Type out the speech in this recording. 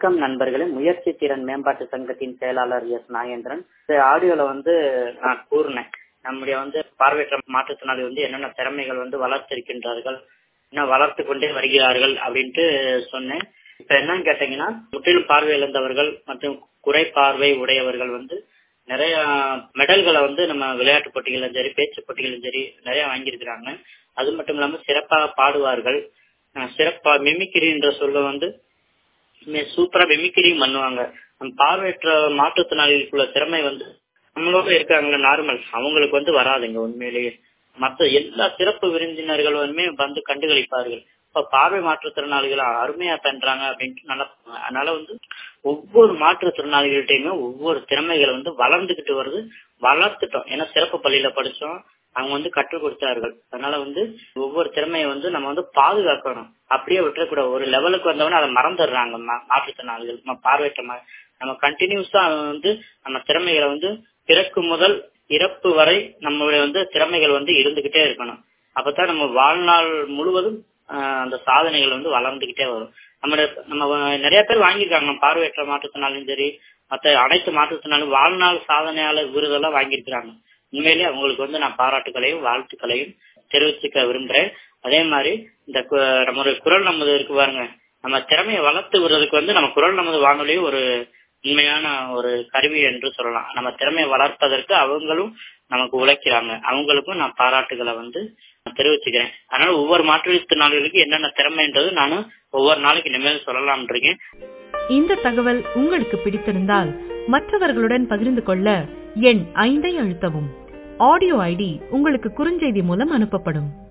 வணக்கம் நண்பர்களே. முயற்சி திறன் மேம்பாட்டு சங்கத்தின் செயலாளர் எஸ் நாகேந்திரன். இந்த ஆடியோல நான் கூறினேன், நம்முடைய பார்வையற்ற மாற்றுத்திறனாளி என்னென்ன திறமைகள் வளர்த்திருக்கின்றார்கள், இன்னும் வளர்த்து கொண்டே வருகிறார்கள் அப்படின்ட்டு சொன்னேன். இப்ப என்னன்னு கேட்டீங்கன்னா, முற்றிலும் பார்வை இழந்தவர்கள் மற்றும் குறை பார்வை உடையவர்கள் நிறைய மெடல்களை நம்ம விளையாட்டு போட்டிகளும் சரி, பேச்சு போட்டிகளும் சரி நிறைய வாங்கியிருக்கிறாங்க. அது மட்டும் இல்லாம சிறப்பாக பாடுவார்கள். சிறப்பா மிமிக்ரி என்ற சொல்ல சூப்பரா மிமிக்ரியும் பண்ணுவாங்க. பார்வையற்ற மாற்றுத்திறனாளிகளுக்குள்ள திறமை நம்மளோட இருக்காங்க நார்மல், அவங்களுக்கு வராதுங்க. உண்மையிலேயே மற்ற எல்லா சிறப்பு விருந்தினர்களுமே கண்டுகளிப்பார்கள். இப்ப பார்வை மாற்றுத்திறனாளிகள் அருமையா பண்றாங்க அப்படின்ட்டு நல்லா. அதனால ஒவ்வொரு மாற்றுத்திறனாளிகள்கிட்டயுமே ஒவ்வொரு திறமைகளை வளர்ந்துகிட்டு வருது. வளர்த்துட்டோம், ஏன்னா சிறப்பு பள்ளியில படிச்சோம், அவங்க கற்றுக் கொடுத்தார்கள். அதனால ஒவ்வொரு திறமையை நம்ம பாதுகாக்கணும், அப்படியே விட்டுறக்கூடாது. ஒரு லெவலுக்கு வந்தவொடனே அதை மறந்துடுறாங்க மாற்றுத்திறனாளிகள். பார்வையற்ற நம்ம கண்டினியூஸா நம்ம திறமைகளை பிறக்கு முதல் இறப்பு வரை நம்மளுடைய திறமைகள் இருந்துகிட்டே இருக்கணும். அப்பதான் நம்ம வாழ்நாள் முழுவதும் அந்த சாதனைகள் வளர்ந்துகிட்டே வரும். நம்ம நிறைய பேர் வாங்கியிருக்காங்க, நம்ம பார்வையற்ற மாற்றுத்திறனாலும் சரி மற்ற அனைத்து மாற்றுத்திறனாலும் வாழ்நாள் சாதனையாளர் விருதெல்லாம் வாங்கியிருக்கிறாங்க. உண்மையிலேயே அவங்களுக்கு நான் பாராட்டுகளையும் வாழ்த்துக்களையும் தெரிவிச்சுக்க விரும்புறேன். அதே மாதிரி இந்த நம்மளுடைய குரல் நமது இருக்கு பாருங்க, நம்ம திறமையை வளர்த்து விடுறதுக்கு நம்ம குரல் நமது வானொலியும் ஒரு உண்மையான ஒரு கருவி என்று சொல்லலாம். நம்ம திறமையை வளர்ப்பதற்கு அவங்களும் நமக்கு உழைக்கிறாங்க. அவங்களுக்கும் நான் பாராட்டுகளை தெரிவிச்சுக்கிறேன். அதனால ஒவ்வொரு மாற்றுத்திறனாளிகளுக்கு என்னென்ன திறமைன்றது நானும் ஒவ்வொரு நாளைக்கு இனிமேல் சொல்லலாம் இருக்கேன். இந்த தகவல் உங்களுக்கு பிடித்திருந்தால் மற்றவர்களுடன் பகிர்ந்து கொள்ள எண் 5 அழுத்தவும். ஆடியோ ஐடி உங்களுக்கு குறுஞ்செய்தி மூலம் அனுப்பப்படும்.